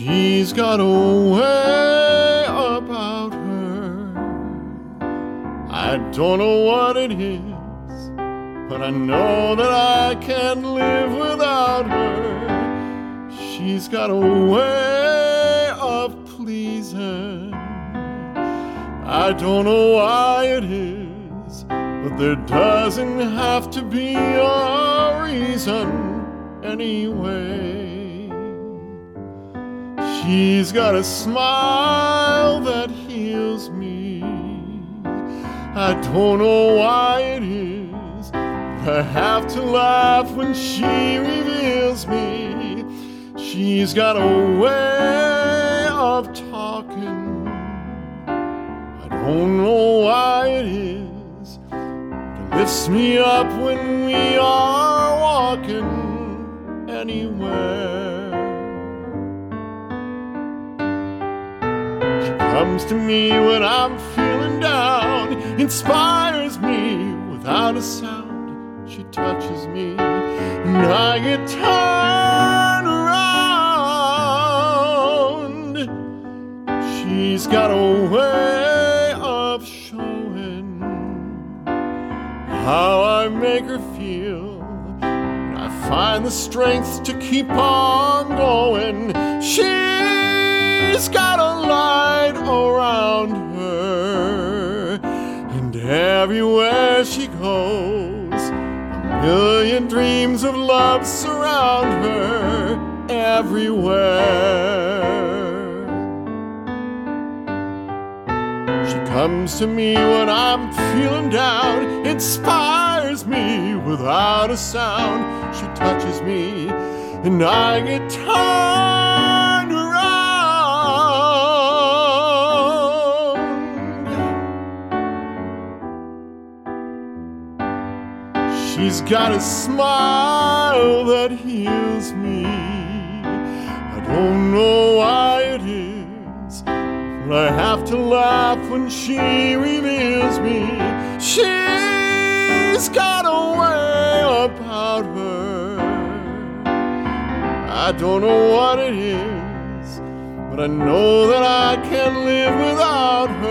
She's got a way about her. I don't know what it is, but I know that I can't live without her. She's got a way of pleasing. I don't know why it is, but there doesn't have to be a reason anyway. She's got a smile that heals me. I don't know why it is, but I have to laugh when she reveals me. She's got a way of talking. I don't know why it is, but it lifts me up when we are walking anywhere. Comes to me when I'm feeling down, inspires me without a sound. She touches me and I get turned around. She's got a way of showing how I make her feel, and I find the strength to keep on going. She's got a light around her, and everywhere she goes, a million dreams of love surround her everywhere. She comes to me when I'm feeling down, inspires me without a sound. She touches me and I get turned around. She's got a smile that heals me. I don't know why it is, but I have to laugh when she reveals me. She's got a way about her. I don't know what it is, but I know that I can't live without her.